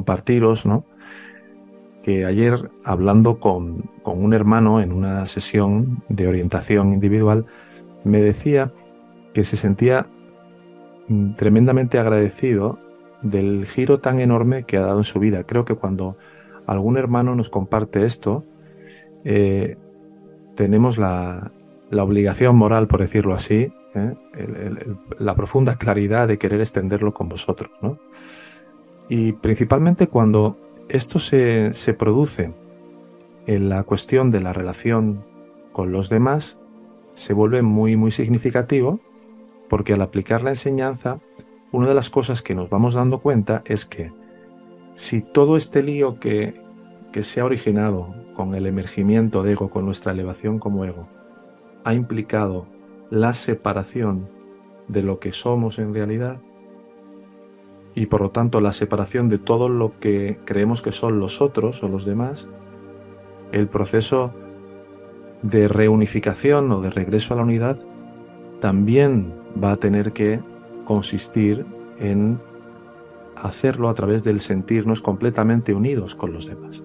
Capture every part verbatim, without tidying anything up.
compartiros, ¿no?, que ayer, hablando con, con un hermano en una sesión de orientación individual, me decía que se sentía mm, tremendamente agradecido del giro tan enorme que ha dado en su vida. Creo que cuando algún hermano nos comparte esto, eh, tenemos la, la obligación moral, por decirlo así, ¿eh? el, el, el, la profunda claridad de querer extenderlo con vosotros, ¿no? Y principalmente cuando esto se, se produce en la cuestión de la relación con los demás, se vuelve muy, muy significativo, porque al aplicar la enseñanza, una de las cosas que nos vamos dando cuenta es que si todo este lío que, que se ha originado con el emergimiento de ego, con nuestra elevación como ego, ha implicado la separación de lo que somos en realidad, y por lo tanto la separación de todo lo que creemos que son los otros o los demás, el proceso de reunificación o de regreso a la unidad también va a tener que consistir en hacerlo a través del sentirnos completamente unidos con los demás.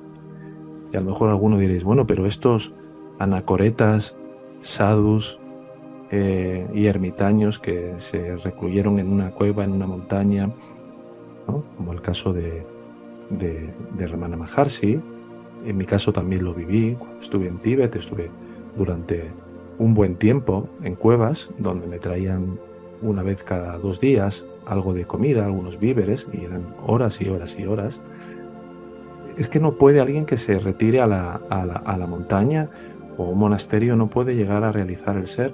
Y a lo mejor alguno diréis, bueno, pero estos anacoretas, sadhus eh, y ermitaños que se recluyeron en una cueva, en una montaña, ¿no?, como el caso de, de, de Ramana Maharshi. En mi caso también lo viví cuando estuve en Tíbet. Estuve durante un buen tiempo en cuevas donde me traían una vez cada dos días algo de comida, algunos víveres, y eran horas y horas y horas. Es que no puede alguien que se retire a la, a la, a la montaña o un monasterio, no puede llegar a realizar el ser.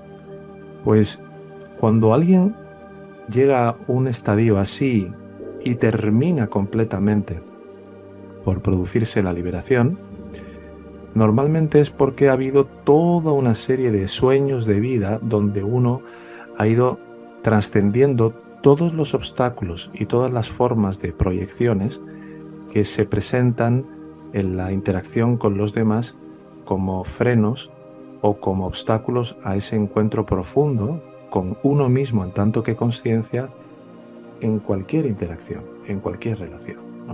Pues cuando alguien llega a un estadio así y termina completamente por producirse la liberación, normalmente es porque ha habido toda una serie de sueños de vida donde uno ha ido trascendiendo todos los obstáculos y todas las formas de proyecciones que se presentan en la interacción con los demás como frenos o como obstáculos a ese encuentro profundo con uno mismo en tanto que conciencia en cualquier interacción, en cualquier relación, ¿no?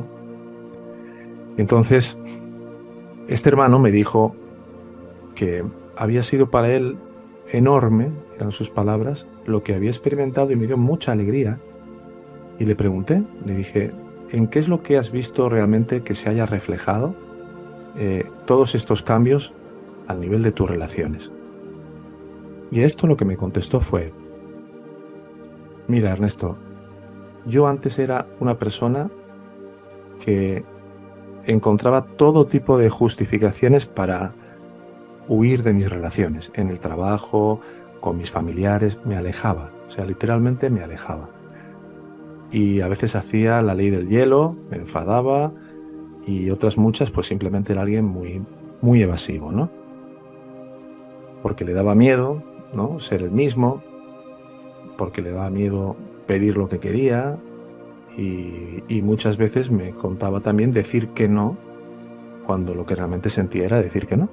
Entonces, este hermano me dijo que había sido para él enorme, eran sus palabras, lo que había experimentado, y me dio mucha alegría. Y le pregunté, le dije, ¿en qué es lo que has visto realmente que se haya reflejado eh, todos estos cambios al nivel de tus relaciones? Y esto lo que me contestó fue, mira, Ernesto, yo antes era una persona que encontraba todo tipo de justificaciones para huir de mis relaciones, en el trabajo, con mis familiares, me alejaba, o sea, literalmente me alejaba. Y a veces hacía la ley del hielo, me enfadaba, y otras muchas pues simplemente era alguien muy, muy evasivo, ¿no? Porque le daba miedo, ¿no?, ser el mismo, porque le daba miedo pedir lo que quería, y, y muchas veces me contaba también decir que no, cuando lo que realmente sentía era decir que no.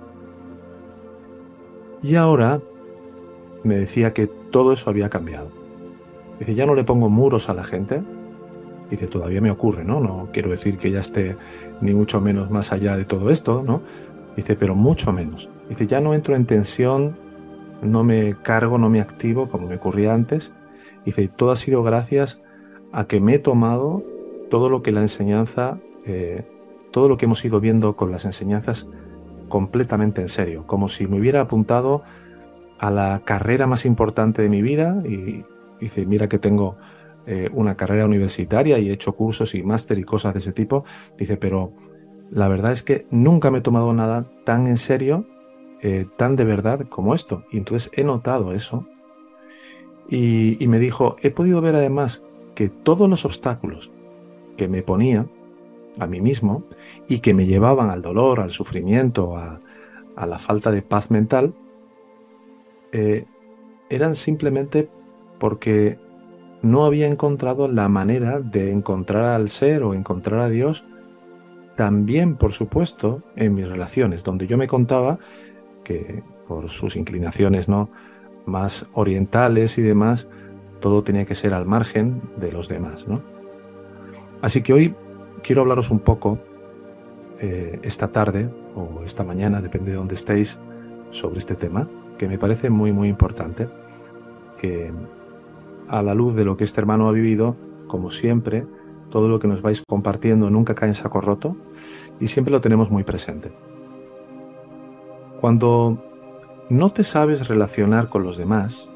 Y ahora me decía que todo eso había cambiado. Dice, ya no le pongo muros a la gente. Dice, todavía me ocurre, ¿no? No quiero decir que ya esté ni mucho menos más allá de todo esto, ¿no? Dice, pero mucho menos. Dice, ya no entro en tensión, no me cargo, no me activo como me ocurría antes. Dice, y todo ha sido gracias a que me he tomado todo lo que la enseñanza, eh, todo lo que hemos ido viendo con las enseñanzas completamente en serio, como si me hubiera apuntado a la carrera más importante de mi vida. Y dice, mira que tengo eh, una carrera universitaria y he hecho cursos y máster y cosas de ese tipo. Dice, pero la verdad es que nunca me he tomado nada tan en serio, eh, tan de verdad como esto. Y entonces he notado eso. Y, y me dijo, he podido ver además que todos los obstáculos que me ponía a mí mismo y que me llevaban al dolor, al sufrimiento, a, a la falta de paz mental, eh, eran simplemente porque no había encontrado la manera de encontrar al ser o encontrar a Dios, también, por supuesto, en mis relaciones, donde yo me contaba que por sus inclinaciones, ¿no?, más orientales y demás, todo tenía que ser al margen de los demás, ¿no? Así que hoy quiero hablaros un poco eh, esta tarde o esta mañana, depende de dónde estéis, sobre este tema, que me parece muy muy importante, que a la luz de lo que este hermano ha vivido, como siempre, todo lo que nos vais compartiendo nunca cae en saco roto y siempre lo tenemos muy presente. Cuando no te sabes relacionar con los demás,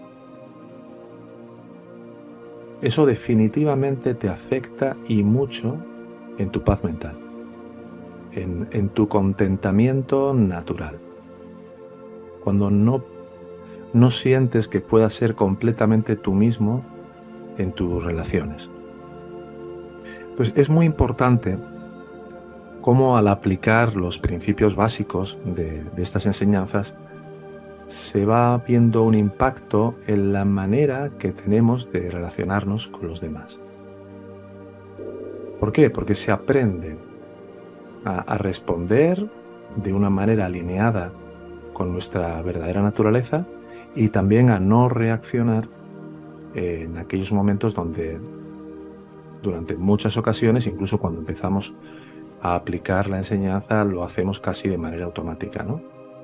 eso definitivamente te afecta y mucho en tu paz mental, en, en tu contentamiento natural. Cuando no, no sientes que puedas ser completamente tú mismo en tus relaciones. Pues es muy importante cómo al aplicar los principios básicos de, de estas enseñanzas se va viendo un impacto en la manera que tenemos de relacionarnos con los demás. ¿Por qué? Porque se aprende a, a responder de una manera alineada con nuestra verdadera naturaleza y también a no reaccionar en aquellos momentos donde durante muchas ocasiones, incluso cuando empezamos a aplicar la enseñanza, lo hacemos casi de manera automática, ¿no?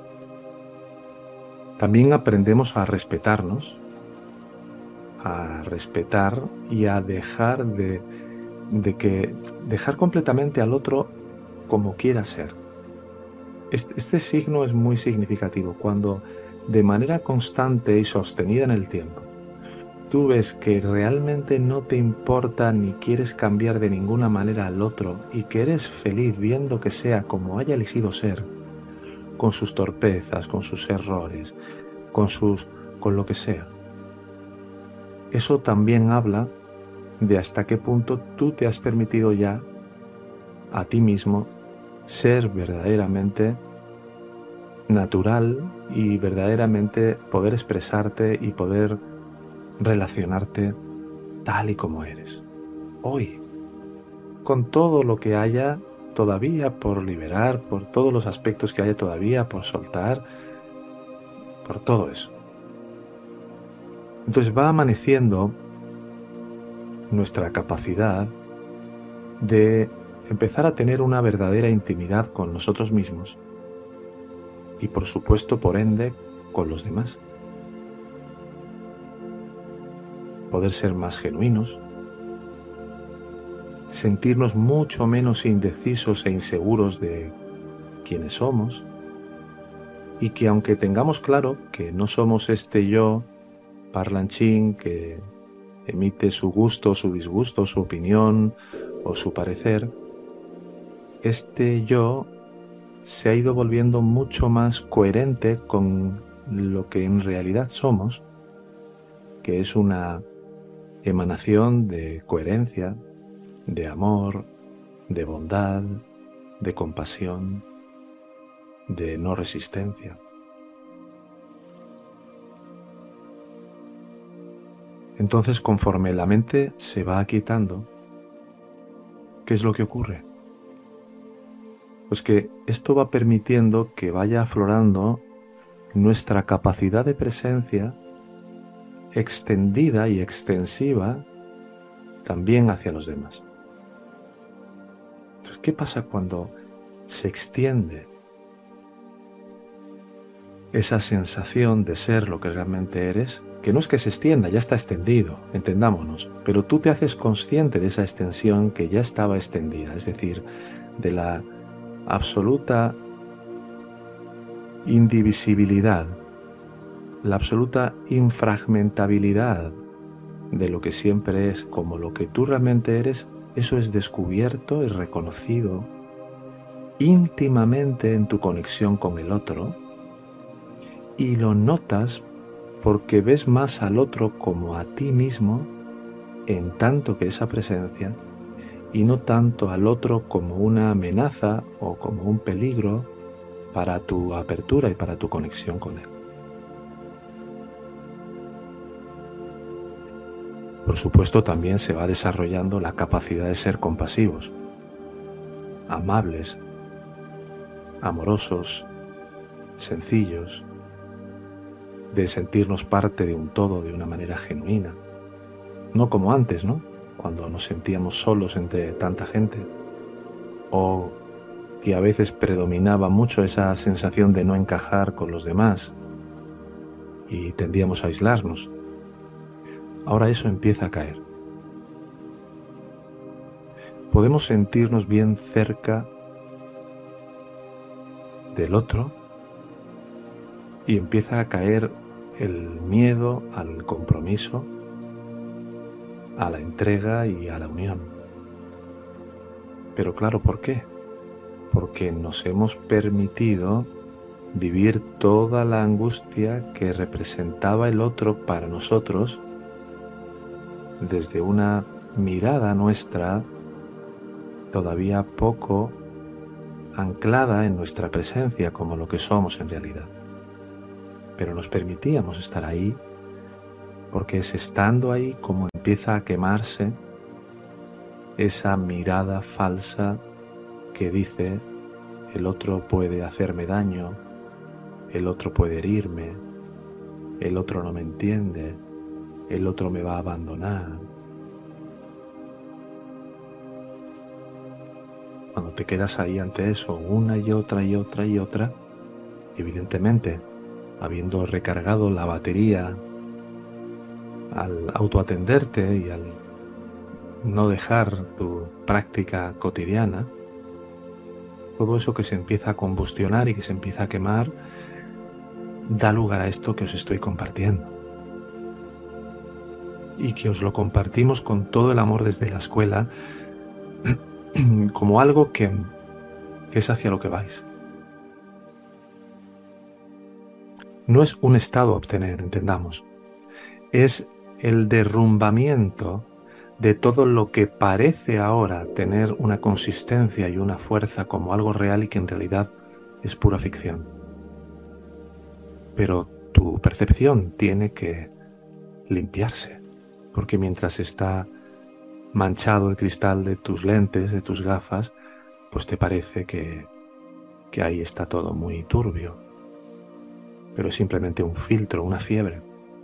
También aprendemos a respetarnos, a respetar y a dejar de, de que dejar completamente al otro como quiera ser. Este, este signo es muy significativo cuando de manera constante y sostenida en el tiempo tú ves que realmente no te importa ni quieres cambiar de ninguna manera al otro y que eres feliz viendo que sea como haya elegido ser, con sus torpezas, con sus errores, con sus, con lo que sea. Eso también habla de hasta qué punto tú te has permitido ya a ti mismo ser verdaderamente natural y verdaderamente poder expresarte y poder relacionarte tal y como eres. Hoy, con todo lo que haya todavía por liberar, por todos los aspectos que haya todavía por soltar, por todo eso. Entonces va amaneciendo nuestra capacidad de empezar a tener una verdadera intimidad con nosotros mismos y por supuesto, por ende, con los demás. Poder ser más genuinos, sentirnos mucho menos indecisos e inseguros de quiénes somos y que aunque tengamos claro que no somos este yo parlanchín que emite su gusto, su disgusto, su opinión o su parecer, este yo se ha ido volviendo mucho más coherente con lo que en realidad somos, que es una emanación de coherencia, de amor, de bondad, de compasión, de no resistencia. Entonces, conforme la mente se va aquietando, ¿qué es lo que ocurre? Pues que esto va permitiendo que vaya aflorando nuestra capacidad de presencia extendida y extensiva también hacia los demás. Entonces, ¿qué pasa cuando se extiende esa sensación de ser lo que realmente eres? Que no es que se extienda, ya está extendido, entendámonos, pero tú te haces consciente de esa extensión que ya estaba extendida, es decir, de la absoluta indivisibilidad, la absoluta infragmentabilidad de lo que siempre es como lo que tú realmente eres. Eso es descubierto y reconocido íntimamente en tu conexión con el otro y lo notas porque ves más al otro como a ti mismo en tanto que esa presencia y no tanto al otro como una amenaza o como un peligro para tu apertura y para tu conexión con él. Por supuesto, también se va desarrollando la capacidad de ser compasivos, amables, amorosos, sencillos, de sentirnos parte de un todo de una manera genuina. No como antes, ¿no? Cuando nos sentíamos solos entre tanta gente. o que a veces predominaba mucho esa sensación de no encajar con los demás y tendíamos a aislarnos. Ahora eso empieza a caer. Podemos sentirnos bien cerca del otro y empieza a caer el miedo al compromiso, a la entrega y a la unión. Pero claro, ¿por qué? Porque nos hemos permitido vivir toda la angustia que representaba el otro para nosotros desde una mirada nuestra todavía poco anclada en nuestra presencia como lo que somos en realidad. Pero nos permitíamos estar ahí porque es estando ahí como empieza a quemarse esa mirada falsa que dice: el otro puede hacerme daño, el otro puede herirme, el otro no me entiende, el otro me va a abandonar. Cuando te quedas ahí ante eso una y otra y otra y otra, evidentemente, habiendo recargado la batería al autoatenderte y al no dejar tu práctica cotidiana, todo eso que se empieza a combustionar y que se empieza a quemar da lugar a esto que os estoy compartiendo. Y que os lo compartimos con todo el amor desde la escuela, como algo que, que es hacia lo que vais. No es un estado a obtener, entendamos. Es el derrumbamiento de todo lo que parece ahora tener una consistencia y una fuerza como algo real y que en realidad es pura ficción. Pero tu percepción tiene que limpiarse, porque mientras está manchado el cristal de tus lentes, de tus gafas, pues te parece que, que ahí está todo muy turbio. Pero es simplemente un filtro, una fiebre.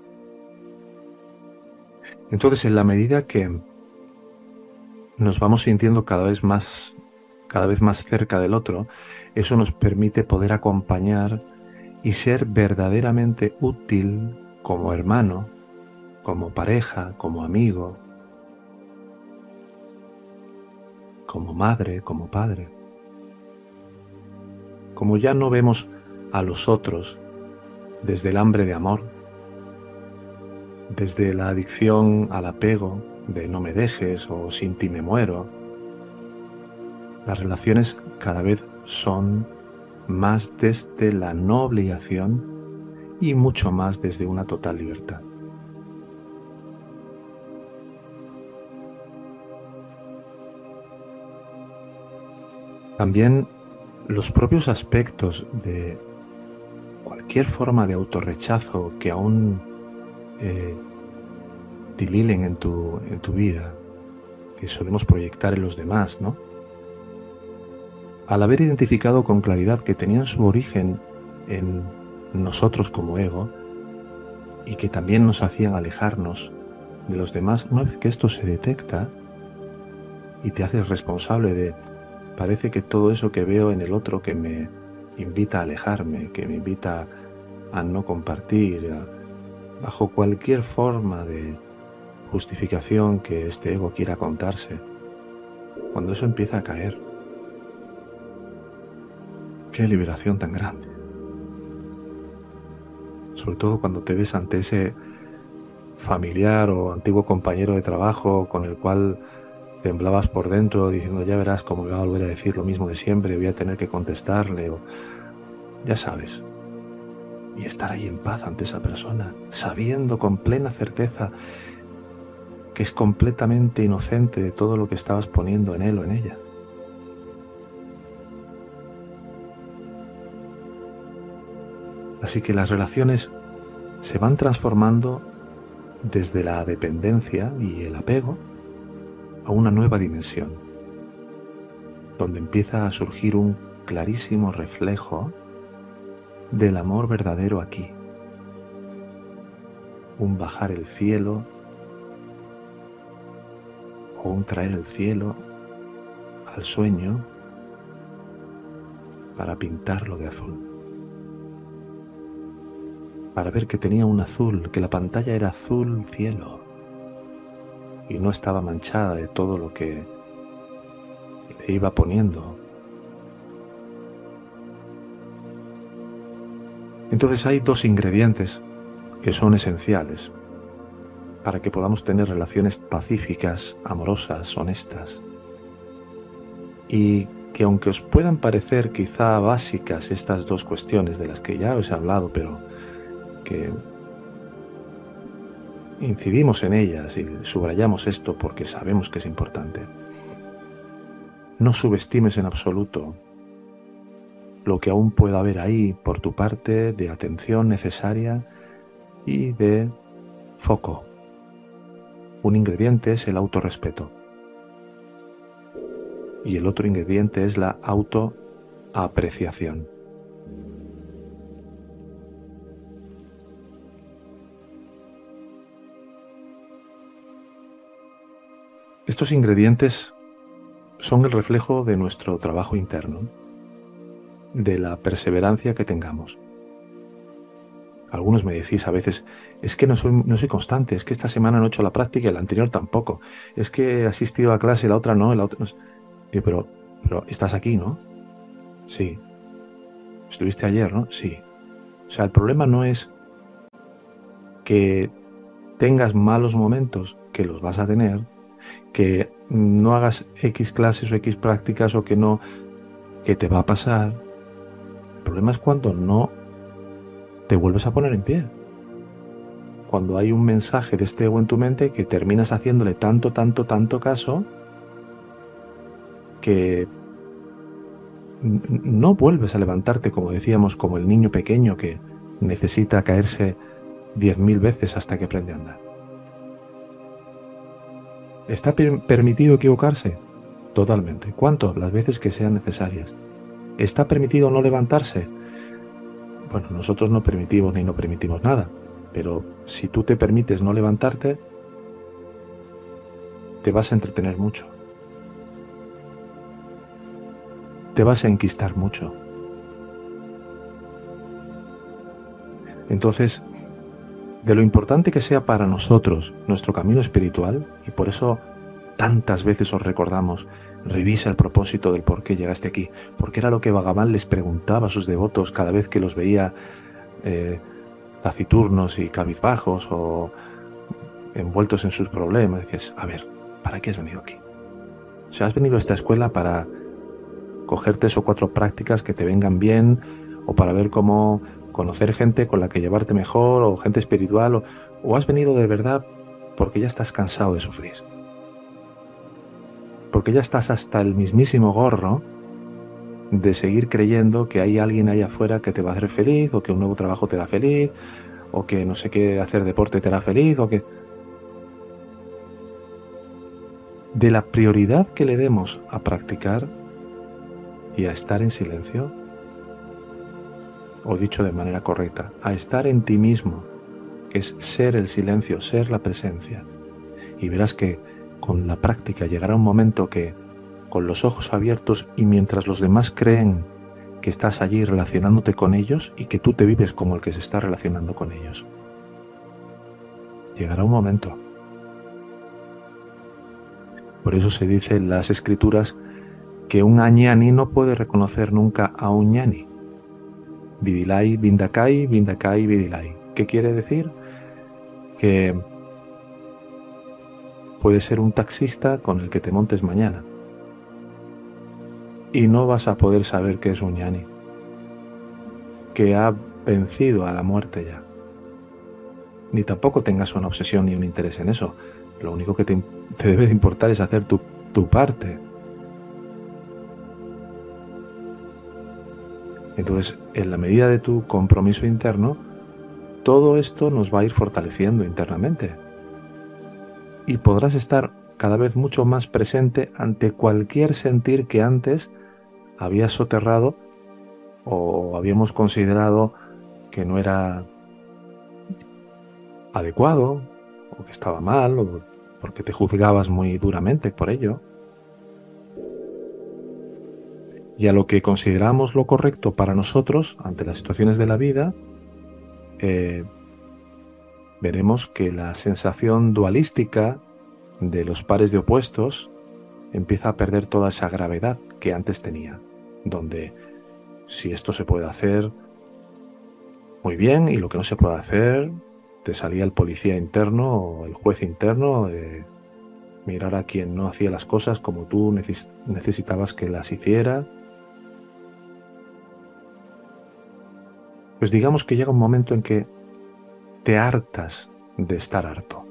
Entonces, en la medida que nos vamos sintiendo cada vez más, cada vez más cerca del otro, eso nos permite poder acompañar y ser verdaderamente útil como hermano, como pareja, como amigo, como madre, como padre. Como ya no vemos a los otros desde el hambre de amor, desde la adicción al apego de no me dejes o sin ti me muero, las relaciones cada vez son más desde la no obligación y mucho más desde una total libertad. También los propios aspectos de cualquier forma de autorrechazo que aún eh, tililen en tu, en tu vida, que solemos proyectar en los demás, ¿no? Al haber identificado con claridad que tenían su origen en nosotros como ego y que también nos hacían alejarnos de los demás, una vez que esto se detecta y te haces responsable de: parece que todo eso que veo en el otro que me invita a alejarme, que me invita a no compartir, a, bajo cualquier forma de justificación que este ego quiera contarse, cuando eso empieza a caer, qué liberación tan grande. Sobre todo cuando te ves ante ese familiar o antiguo compañero de trabajo con el cual temblabas por dentro diciendo: ya verás cómo me va a volver a decir lo mismo de siempre, voy a tener que contestarle, o ya sabes. Y estar ahí en paz ante esa persona, sabiendo con plena certeza que es completamente inocente de todo lo que estabas poniendo en él o en ella. Así que las relaciones se van transformando desde la dependencia y el apego a una nueva dimensión, donde empieza a surgir un clarísimo reflejo del amor verdadero aquí, un bajar el cielo o un traer el cielo al sueño para pintarlo de azul, para ver que tenía un azul, que la pantalla era azul cielo y no estaba manchada de todo lo que le iba poniendo. Entonces hay dos ingredientes que son esenciales para que podamos tener relaciones pacíficas, amorosas, honestas, y que aunque os puedan parecer quizá básicas estas dos cuestiones de las que ya os he hablado, pero que incidimos en ellas y subrayamos esto porque sabemos que es importante. No subestimes en absoluto lo que aún pueda haber ahí por tu parte de atención necesaria y de foco. Un ingrediente es el autorrespeto y el otro ingrediente es la autoapreciación. Estos ingredientes son el reflejo de nuestro trabajo interno, de la perseverancia que tengamos. Algunos me decís a veces, es que no soy, no soy constante, es que esta semana no he hecho la práctica y la anterior tampoco, es que he asistido a clase, la otra no, la otra no. Digo, pero, pero estás aquí, ¿no? Sí. ¿Estuviste ayer, no? Sí. O sea, el problema no es que tengas malos momentos, que los vas a tener, que no hagas X clases o X prácticas o que no, que te va a pasar. El problema es cuando no te vuelves a poner en pie. Cuando hay un mensaje de este ego en tu mente que terminas haciéndole tanto, tanto, tanto caso que no vuelves a levantarte, como decíamos, como el niño pequeño que necesita caerse diez mil veces hasta que aprende a andar. ¿Está per- permitido equivocarse? Totalmente. ¿Cuánto? Las veces que sean necesarias. ¿Está permitido no levantarse? Bueno, nosotros no permitimos ni no permitimos nada, pero si tú te permites no levantarte, te vas a entretener mucho. Te vas a enquistar mucho. Entonces, de lo importante que sea para nosotros nuestro camino espiritual, y por eso tantas veces os recordamos, revisa el propósito del por qué llegaste aquí, porque era lo que Bhagavan les preguntaba a sus devotos cada vez que los veía eh, taciturnos y cabizbajos o envueltos en sus problemas. Decías, a ver, ¿para qué has venido aquí? O sea, has venido a esta escuela para coger tres o cuatro prácticas que te vengan bien, o para ver cómo conocer gente con la que llevarte mejor, o gente espiritual, o, o has venido de verdad porque ya estás cansado de sufrir. Porque ya estás hasta el mismísimo gorro de seguir creyendo que hay alguien ahí afuera que te va a hacer feliz, o que un nuevo trabajo te hará feliz, o que no sé qué hacer deporte te hará feliz, o que... De la prioridad que le demos a practicar y a estar en silencio, o dicho de manera correcta, a estar en ti mismo, que es ser el silencio, ser la presencia. Y verás que con la práctica llegará un momento que, con los ojos abiertos y mientras los demás creen que estás allí relacionándote con ellos y que tú te vives como el que se está relacionando con ellos, llegará un momento. Por eso se dice en las escrituras que un añani no puede reconocer nunca a un ñani. Vidilai, Vindakai, Vindakai, Vidilai. ¿Qué quiere decir? Que puede ser un taxista con el que te montes mañana y no vas a poder saber que es un ñani, que ha vencido a la muerte ya. Ni tampoco tengas una obsesión ni un interés en eso. Lo único que te, te debe de importar es hacer tu, tu parte. Entonces, en la medida de tu compromiso interno, todo esto nos va a ir fortaleciendo internamente. Y podrás estar cada vez mucho más presente ante cualquier sentir que antes habías soterrado o habíamos considerado que no era adecuado, o que estaba mal, o porque te juzgabas muy duramente por ello. Y a lo que consideramos lo correcto para nosotros ante las situaciones de la vida, eh, veremos que la sensación dualística de los pares de opuestos empieza a perder toda esa gravedad que antes tenía, donde si esto se puede hacer muy bien y lo que no se puede hacer, te salía el policía interno o el juez interno de mirar a quien no hacía las cosas como tú neces- necesitabas que las hiciera. Pues digamos que llega un momento en que te hartas de estar harto.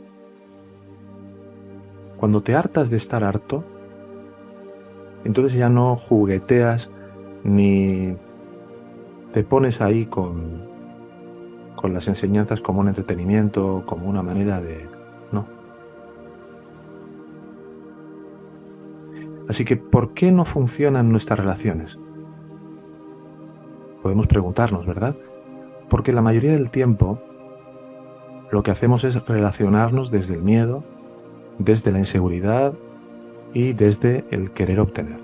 Cuando te hartas de estar harto, entonces ya no jugueteas ni te pones ahí con, con las enseñanzas como un entretenimiento, como una manera de... No. Así que, ¿por qué no funcionan nuestras relaciones? Podemos preguntarnos, ¿verdad? Porque la mayoría del tiempo lo que hacemos es relacionarnos desde el miedo, desde la inseguridad y desde el querer obtener.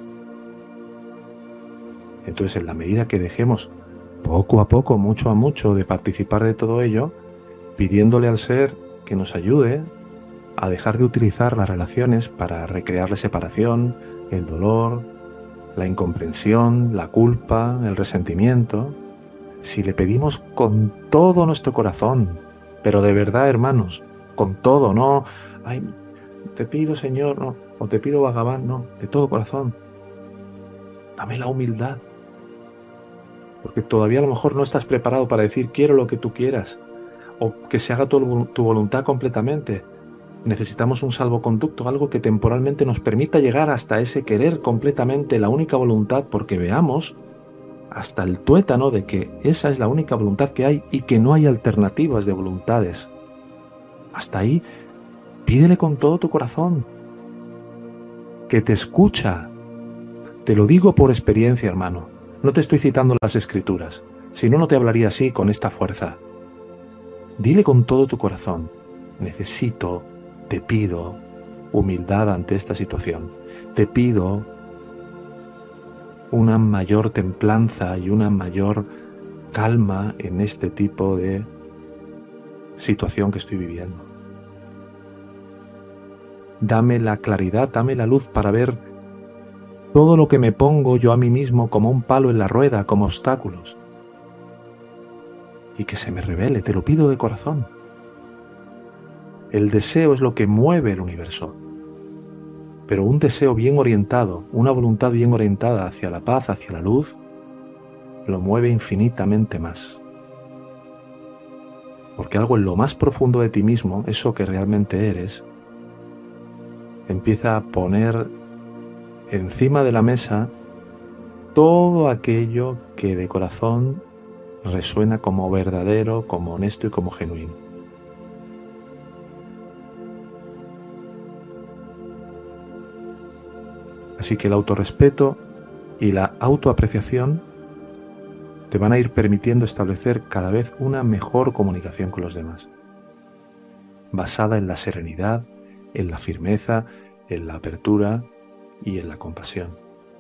Entonces, en la medida que dejemos poco a poco, mucho a mucho, de participar de todo ello, pidiéndole al ser que nos ayude a dejar de utilizar las relaciones para recrear la separación, el dolor, la incomprensión, la culpa, el resentimiento, si le pedimos con todo nuestro corazón, pero de verdad, hermanos, con todo, no, ay, te pido, Señor, no, o te pido, Bhagavan, no, de todo corazón, dame la humildad, porque todavía a lo mejor no estás preparado para decir quiero lo que tú quieras, o que se haga tu, tu voluntad completamente. Necesitamos un salvoconducto, algo que temporalmente nos permita llegar hasta ese querer completamente la única voluntad, porque veamos hasta el tuétano de que esa es la única voluntad que hay y que no hay alternativas de voluntades. Hasta ahí, pídele con todo tu corazón, que te escucha. Te lo digo por experiencia, hermano. No te estoy citando las escrituras, si no, no te hablaría así con esta fuerza. Dile con todo tu corazón, necesito, te pido humildad ante esta situación. Te pido una mayor templanza y una mayor calma en este tipo de situación que estoy viviendo. Dame la claridad, dame la luz para ver todo lo que me pongo yo a mí mismo como un palo en la rueda, como obstáculos. Y que se me revele, te lo pido de corazón. El deseo es lo que mueve el universo. Pero un deseo bien orientado, una voluntad bien orientada hacia la paz, hacia la luz, lo mueve infinitamente más. Porque algo en lo más profundo de ti mismo, eso que realmente eres, empieza a poner encima de la mesa todo aquello que de corazón resuena como verdadero, como honesto y como genuino. Así que el autorrespeto y la autoapreciación te van a ir permitiendo establecer cada vez una mejor comunicación con los demás, basada en la serenidad, en la firmeza, en la apertura y en la compasión.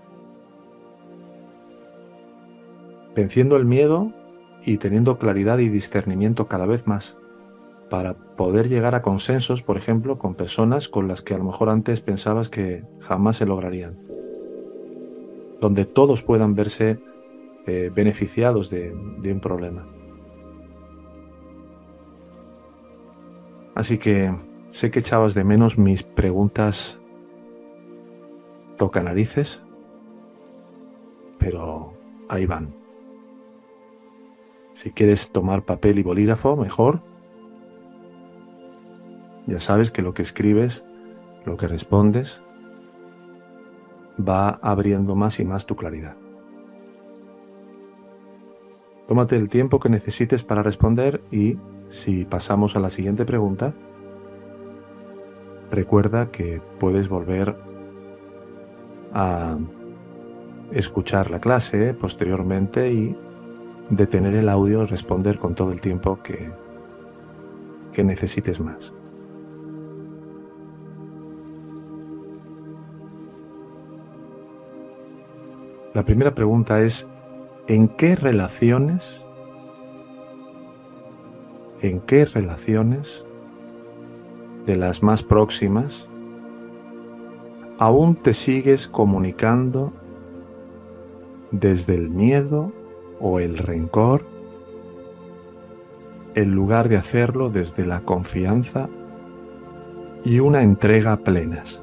Venciendo el miedo y teniendo claridad y discernimiento cada vez más para poder llegar a consensos, por ejemplo, con personas con las que a lo mejor antes pensabas que jamás se lograrían, donde todos puedan verse eh, beneficiados de, de un problema. Así que sé que echabas de menos mis preguntas tocanarices, pero ahí van. Si quieres tomar papel y bolígrafo, mejor. Ya sabes que lo que escribes, lo que respondes, va abriendo más y más tu claridad. Tómate el tiempo que necesites para responder y, si pasamos a la siguiente pregunta, recuerda que puedes volver a escuchar la clase posteriormente y detener el audio y responder con todo el tiempo que, que necesites más. La primera pregunta es, ¿en qué relaciones, en qué relaciones de las más próximas aún te sigues comunicando desde el miedo o el rencor, en lugar de hacerlo desde la confianza y una entrega plenas?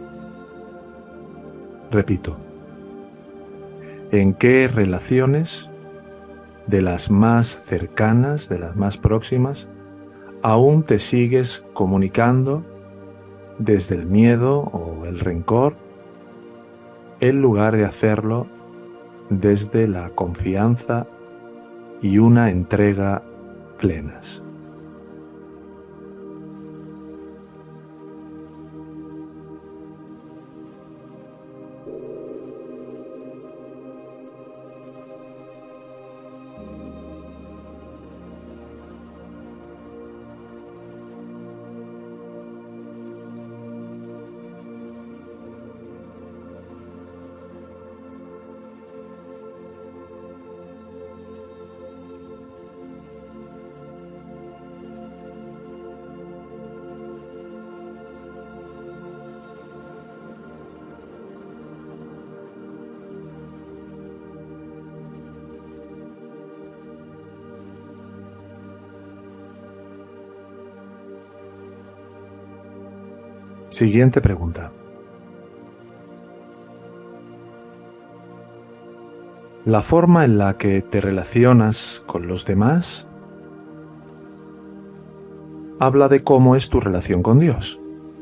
Repito, ¿en qué relaciones de las más cercanas, de las más próximas, aún te sigues comunicando desde el miedo o el rencor, en lugar de hacerlo desde la confianza y una entrega plenas? Siguiente pregunta. La forma en la que te relacionas con los demás habla de cómo es tu relación con Dios.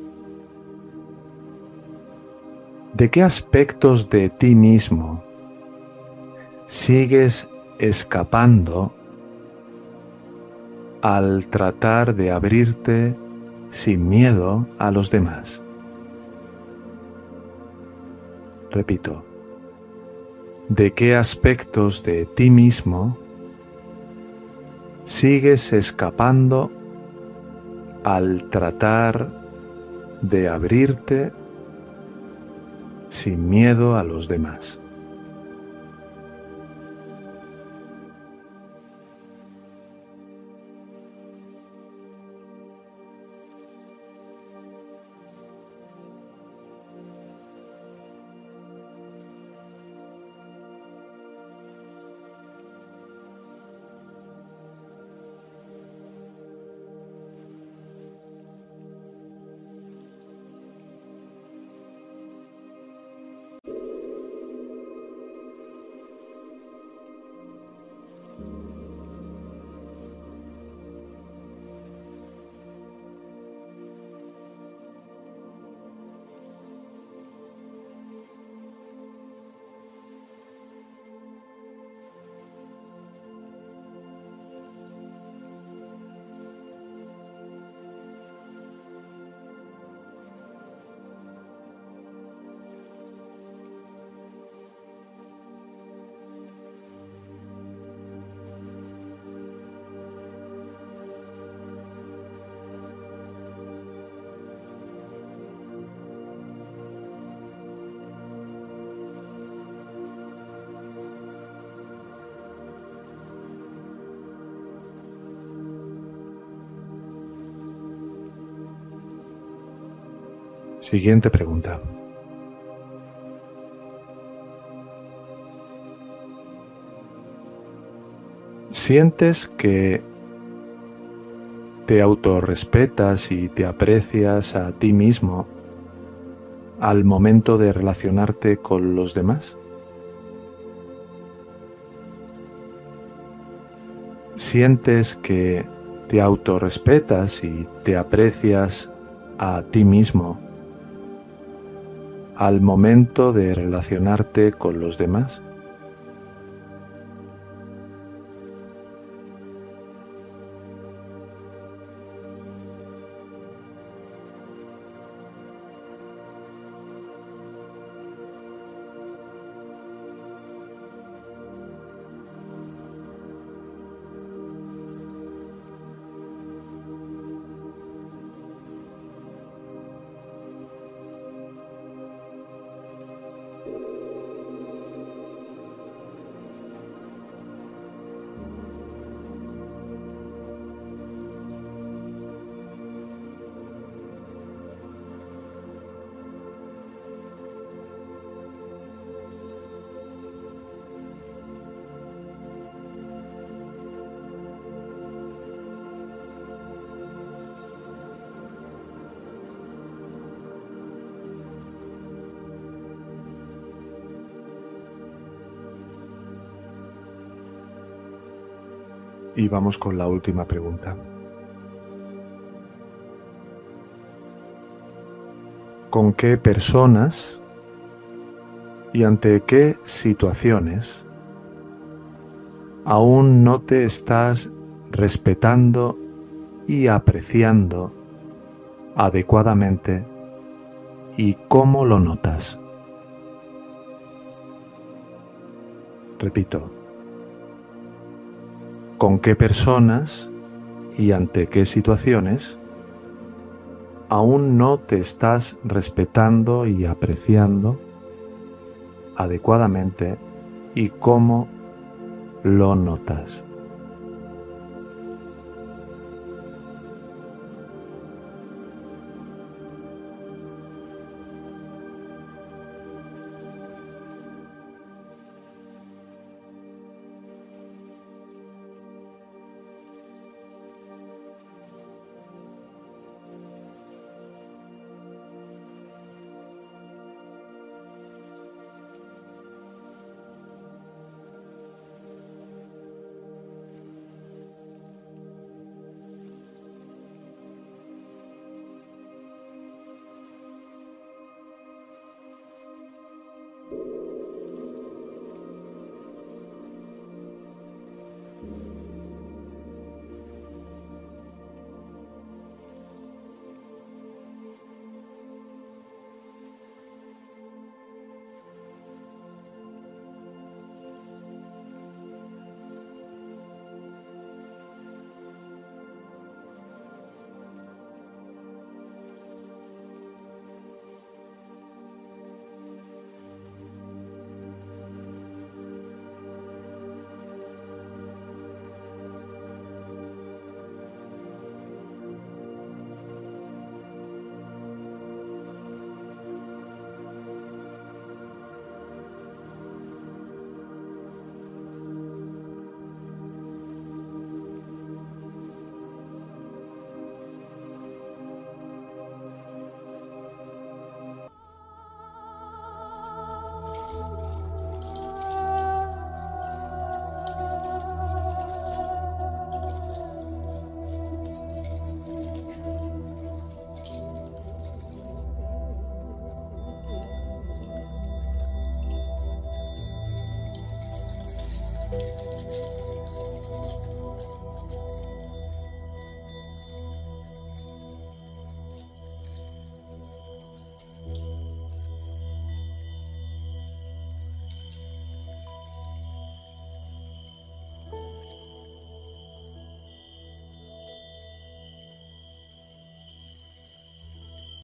¿De qué aspectos de ti mismo sigues escapando al tratar de abrirte sin miedo a los demás? Repito, ¿de qué aspectos de ti mismo sigues escapando al tratar de abrirte sin miedo a los demás? Siguiente pregunta. ¿Sientes que te autorrespetas y te aprecias a ti mismo al momento de relacionarte con los demás? ¿Sientes que te autorrespetas y te aprecias a ti mismo al momento de relacionarte con los demás? Y vamos con la última pregunta. ¿Con qué personas y ante qué situaciones aún no te estás respetando y apreciando adecuadamente y cómo lo notas? Repito, ¿con qué personas y ante qué situaciones aún no te estás respetando y apreciando adecuadamente y cómo lo notas?